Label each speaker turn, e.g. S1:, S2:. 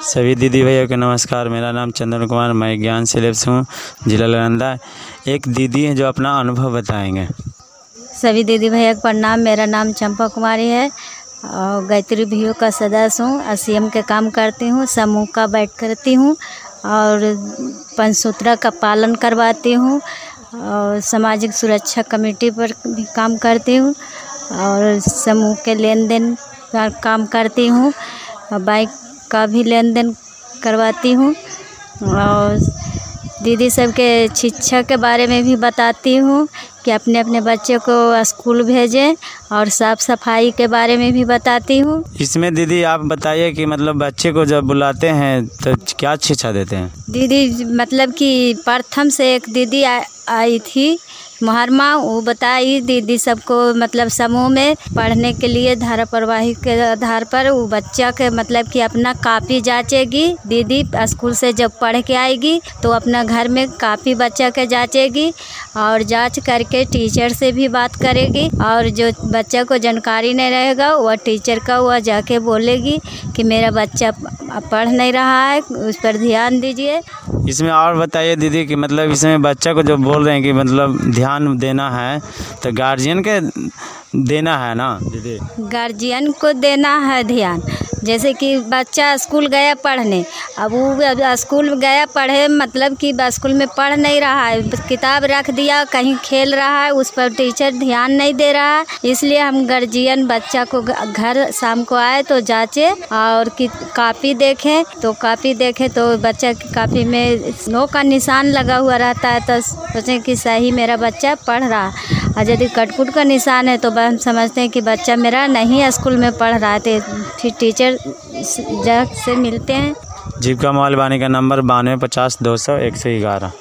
S1: सभी दीदी भैया को नमस्कार। मेरा नाम चंदन कुमार, मैं ज्ञान सिलेब से हूँ, जिला नालंदा। एक दीदी है जो अपना अनुभव बताएंगे।
S2: सभी दीदी भैया को प्रणाम। मेरा नाम चंपा कुमारी है और गायत्री भीओ का सदस्य हूँ। ACM के काम करती हूँ, समूह का बैठ करती हूँ और पंचसूत्रा का पालन करवाती हूँ और सामाजिक सुरक्षा कमेटी पर भी काम करती हूँ और समूह के लेन देन का काम करती हूँ और बाइक का भी लेन देन करवाती हूँ और दीदी सबके शिक्षा के बारे में भी बताती हूँ कि अपने अपने बच्चे को स्कूल भेजें और साफ़ सफाई के बारे में भी बताती हूँ।
S1: इसमें दीदी आप बताइए कि मतलब बच्चे को जब बुलाते हैं तो क्या शिक्षा देते हैं?
S2: दीदी मतलब कि प्रथम से एक दीदी आई थी मुहर्रमा, वो बताई दीदी सबको मतलब समूह में पढ़ने के लिए धारा प्रवाही के आधार पर वो बच्चा के मतलब कि अपना कापी जांचेगी। दीदी स्कूल से जब पढ़ के आएगी तो अपना घर में कापी बच्चा के जांचेगी और जांच करके टीचर से भी बात करेगी और जो बच्चा को जानकारी नहीं रहेगा वह टीचर का वह जाके बोलेगी कि मेरा बच्चा पढ़ नहीं रहा है, उस पर ध्यान दीजिए।
S1: इसमें और बताइए दीदी कि मतलब इसमें बच्चा को जो बोल रहे हैं कि मतलब ध्यान देना है तो गार्जियन के देना है ना दीदी?
S2: गार्जियन को देना है ध्यान। जैसे कि बच्चा स्कूल गया पढ़ने, अब वो स्कूल गया पढ़े मतलब कि स्कूल में पढ़ नहीं रहा है, किताब रख दिया कहीं खेल रहा है, उस पर टीचर ध्यान नहीं दे रहा है। इसलिए हम गार्जियन बच्चा को घर शाम को आए तो जांचे और कापी देखें तो बच्चा की कापी में नो का निशान लगा हुआ रहता है तो सोचें कि सही मेरा बच्चा पढ़ रहा है, और यदि कटकुट का निशान है तो हम समझते हैं कि बच्चा मेरा नहीं स्कूल में पढ़ रहा है। फिर टीचर से मिलते हैं।
S1: जीविका मोबाइल वाणी का नंबर 9250 200 111।